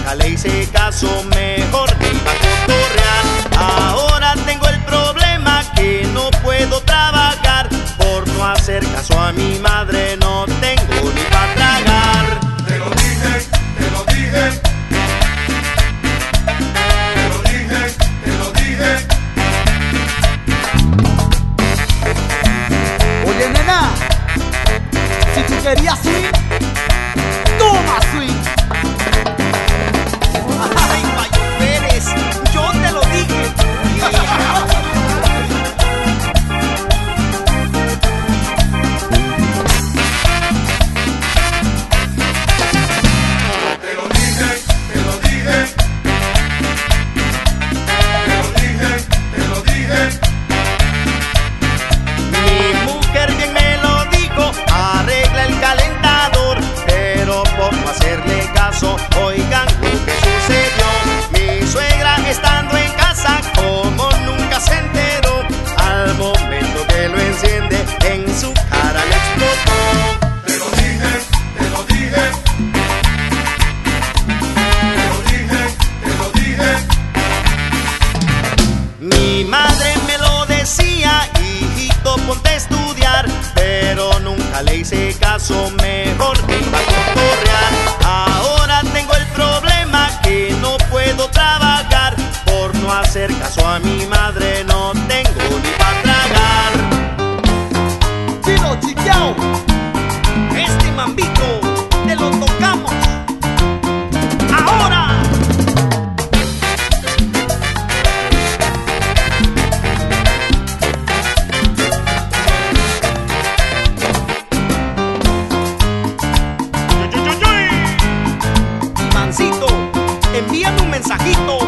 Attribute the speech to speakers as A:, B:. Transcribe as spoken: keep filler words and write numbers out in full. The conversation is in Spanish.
A: nunca le hice caso, mejor me iba a cotorrear. Ahora tengo el problema que no puedo trabajar, por no hacer caso a mi madre no tengo ni para tragar.
B: Te lo dije, te lo dije. Te lo dije, te lo dije.
C: Oye, nena, si tú querías swing, toma swing.
A: Ay, Payo Pérez, yo te lo dije.
B: Te lo dije, te lo dije. Te lo dije, te lo dije.
A: Mi mujer bien me lo dijo, arregla el calentador, pero por no hacerle caso, oigan lo que sucedió. Mi suegra estando en casa, como nunca se enteró, al momento que lo enciende, en su cara le explotó.
B: Te lo dije, te lo dije. Te lo dije, te lo dije.
A: Mi madre me lo decía, hijito, ponte a estudiar, pero nunca le hice caso, mejor me iba a cotorrear. Ahora tengo el problema que no puedo trabajar, por no hacer caso a mi madre no tengo ni para tragar.
C: Chino chiquiao,
A: Este mambito te lo tocamos ahora. Mancito, envíame un mensajito